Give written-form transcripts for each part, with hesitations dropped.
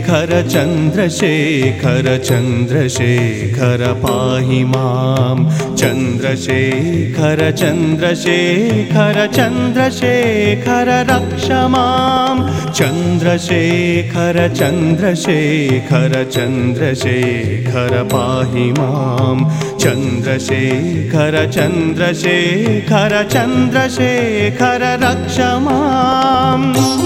चन्द्रशेखर चन्द्रशेखर पाहि मां चन्द्रशेखर चन्द्रशेखर चन्द्रशेखर रक्ष मां चन्द्रशेखर चन्द्रशेखर चन्द्रशेखर पाहि मां चन्द्रशेखर चन्द्रशेखर चन्द्रशेखर रक्ष मां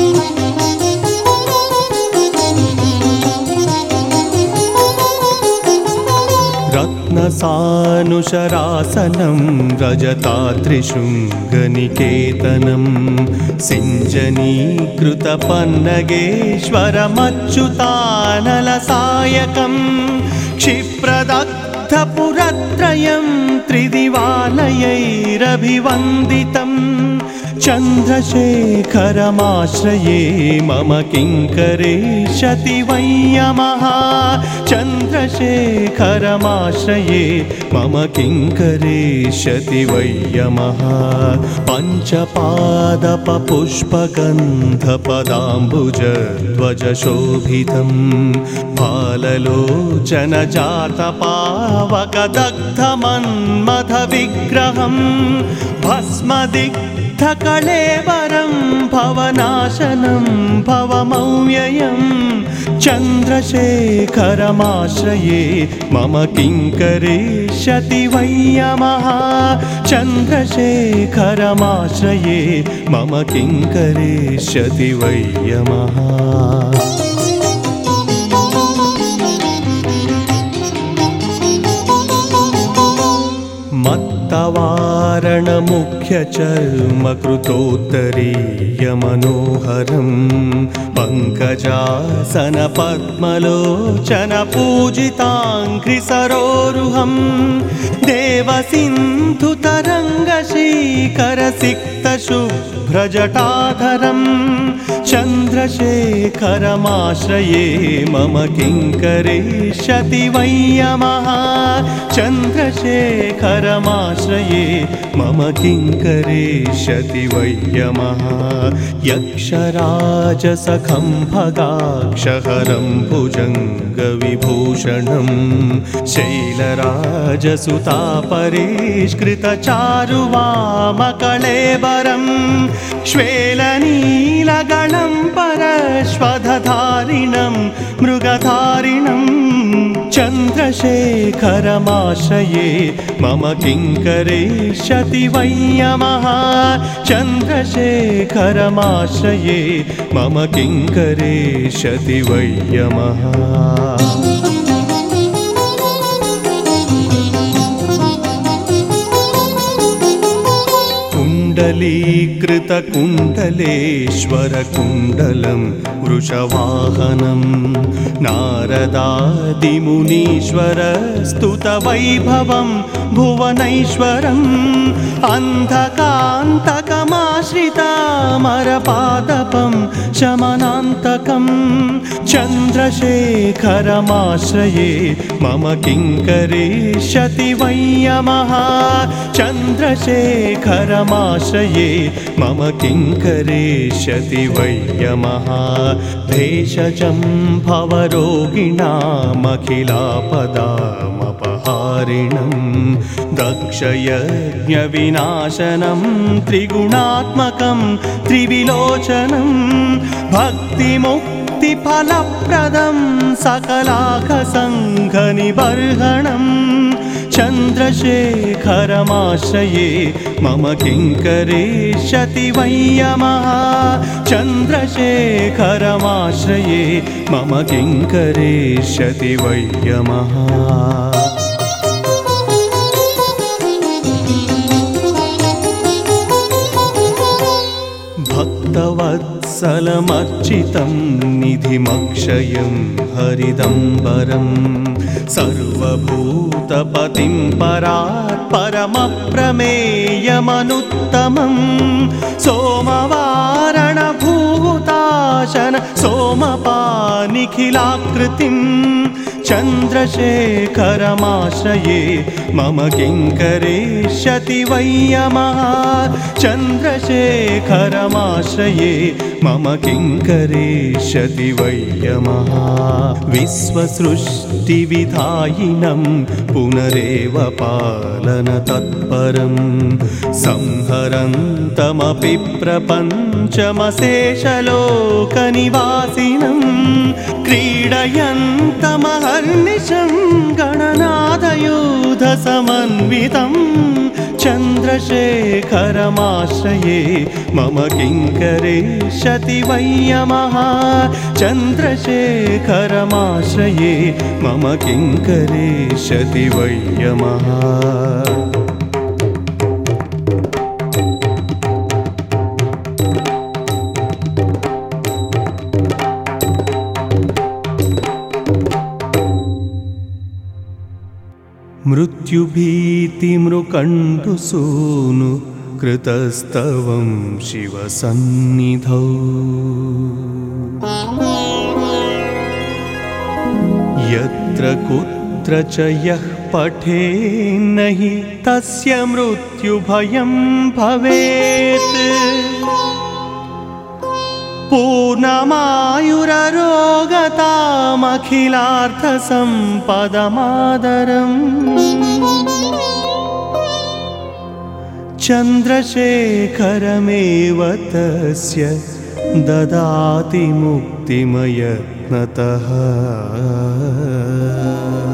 रत्नसानुशरासनं रजतात्रिशृङ्गनिकेतनं सिञ्जनीकृतपन्नगेश्वरमच्युतानलसायकं क्षिप्रदग्धपुरत्रयं त्रिदिवालयैरभिवन्दितं चन्द्रशेखरमाश्रये मम किङ्करेशति वैयमः चन्द्रशेखरमाश्रये मम किङ्करेशति वैयमः पञ्चपादपपुष्पगन्धपदाम्बुजध्वजशोभितं फाललोचनजातपावकदग्धमन्मथविग्रहं भस्मदिग्धकळेबरं भवनाशनं भवमव्ययं चन्द्रशेखरमाश्रये मम किङ्करेशति वैयमः चन्द्रशेखरमाश्रये मम किङ्करेशति वैयमः मत्तवारणमुख्यचर्मकृतोत्तरीयमनोहरं पङ्कजासनपद्मलोचनपूजिताङ्घ्रिसरोरुहं देवसिन्धुतरङ्गशीकरसिक्तशुभ्रजटाधरं चन्द्रशेखरमाश्रये मम किङ्करेशति वैयमः चन्द्रशेखरमाश्रये मम किङ्करेशति वैयमः यक्षराजसखं भगाक्षहरं भुजङ्गविभूषणं शैलराजसुतापरिष्कृतचारुवामकळेबरं श्वेलनीलगणं परश्वधधारिणं मृगधारिणं चन्द्रशेखरमाश्रये मम किङ्करेशति वैयमः चन्द्रशेखरमाश्रये मम किङ्करेशति वैयमः कुण्डलीकृतकुण्डलेश्वरकुण्डलं वृषवाहनं नारदादिमुनीश्वरस्तुतवैभवं भुवनैश्वरम् अन्धकान्तकमाश्रितामरपादपं शमनान्तकं चन्द्रशेखरमाश्रये मम किङ्करेशति वैयमः चन्द्रशेखरमाश्रये मम किङ्करेशति वैयमः भेषजं भवरोगिणामखिलापदामपहारिणं दक्षयज्ञविनाशनं त्रिगुणात्मकं त्रिविलोचनं भक्तिमुक्तिफलप्रदं सकलाघसङ्घनिबर्हणं चन्द्रशेखरमाश्रये मम किङ्करेशति वैयमः चन्द्रशेखरमाश्रये मम किङ्करेशति वैयमः भक्तवत्सलमर्चितं निधिमक्षयं हरिदम्बरं सर्वभूतपतिं परात् परमप्रमेयमनुत्तमं सोमवारणभूताशन सोमपानिखिलाकृतिं चन्द्रशेखरमाश्रये मम किङ्करेष्यति वै यमः चन्द्रशेखरमाश्रये मम किङ्करेष्यति वै यमः विश्वसृष्टिविधायिनं पुनरेव पालनतत्परं संहरन्तमपि प्रपञ्चमशेषलोकनिवासिनं क्रीडयन्तमहर्निशं गणनादयूधसमन्वितं चन्द्रशेखरमाश्रये मम किङ्करेष्यति वै यमः चन्द्रशेखरमाश्रये मम किङ्करेष्यति वै यमः मृत्युभीतिमृकण्डुसूनु कृतस्तवं शिवसन्निधौ यत्र कुत्र च यः पठेन्न हि तस्य मृत्युभयं भवेत् पूर्णमायुररोगतामखिलार्थसम्पदमादरम् चन्द्रशेखरमेव तस्य ददाति मुक्तिमयत्नतः।